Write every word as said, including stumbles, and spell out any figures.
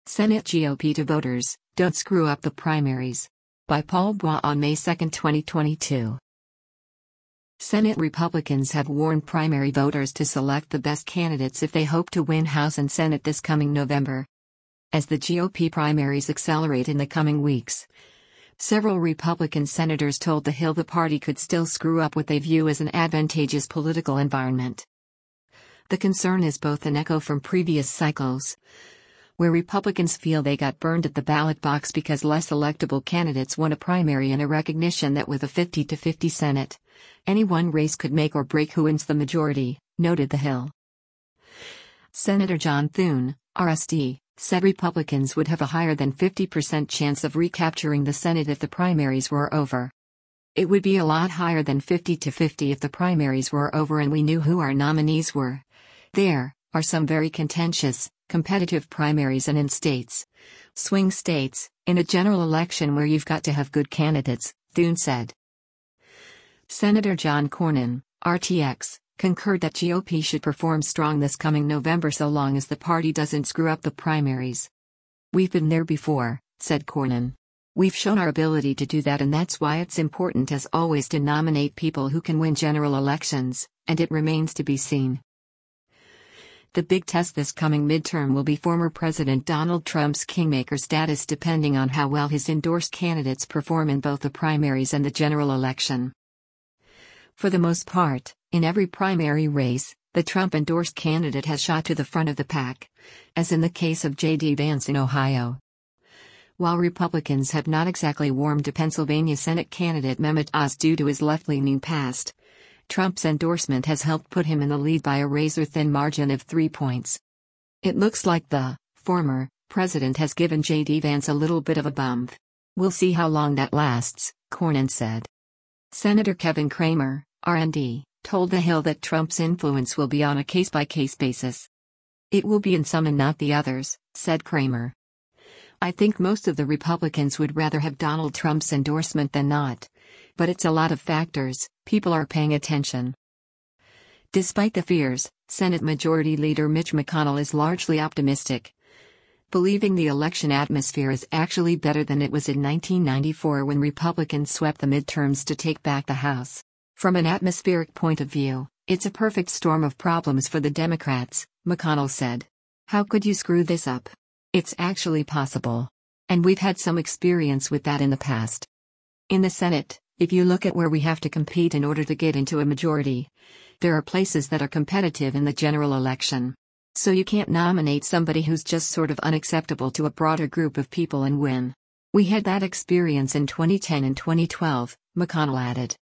Senate G O P to voters, don't screw up the primaries. By Paul Bois on May second, twenty twenty-two. Senate Republicans have warned primary voters to select the best candidates if they hope to win House and Senate this coming November. As the G O P primaries accelerate in the coming weeks, several Republican senators told The Hill the party could still screw up what they view as an advantageous political environment. The concern is both an echo from previous cycles, where Republicans feel they got burned at the ballot box because less electable candidates won a primary, and a recognition that with a fifty to fifty Senate, any one race could make or break who wins the majority, noted The Hill. Senator John Thune, R S D, said Republicans would have a higher than fifty percent chance of recapturing the Senate if the primaries were over. It would be a lot higher than fifty to fifty if the primaries were over and we knew who our nominees were. There are some very contentious, competitive primaries and in states, swing states, in a general election where you've got to have good candidates, Thune said. Senator John Cornyn, R T X, concurred that G O P should perform strong this coming November so long as the party doesn't screw up the primaries. We've been there before, said Cornyn. We've shown our ability to do that, and that's why it's important as always to nominate people who can win general elections, and it remains to be seen. The big test this coming midterm will be former President Donald Trump's kingmaker status, depending on how well his endorsed candidates perform in both the primaries and the general election. For the most part, in every primary race, the Trump-endorsed candidate has shot to the front of the pack, as in the case of J D Vance in Ohio. While Republicans have not exactly warmed to Pennsylvania Senate candidate Mehmet Oz due to his left-leaning past, Trump's endorsement has helped put him in the lead by a razor-thin margin of three points. It looks like the former president has given J D Vance a little bit of a bump. We'll see how long that lasts, Cornyn said. Senator Kevin Cramer, R and D, told The Hill that Trump's influence will be on a case-by-case basis. It will be in some and not the others, said Cramer. I think most of the Republicans would rather have Donald Trump's endorsement than not. But it's a lot of factors, people are paying attention. Despite the fears, Senate Majority Leader Mitch McConnell is largely optimistic, believing the election atmosphere is actually better than it was in nineteen ninety-four when Republicans swept the midterms to take back the House. From an atmospheric point of view, it's a perfect storm of problems for the Democrats, McConnell said. How could you screw this up? It's actually possible. And we've had some experience with that in the past. In the Senate, if you look at where we have to compete in order to get into a majority, there are places that are competitive in the general election. So you can't nominate somebody who's just sort of unacceptable to a broader group of people and win. We had that experience in twenty ten and twenty twelve, McConnell added.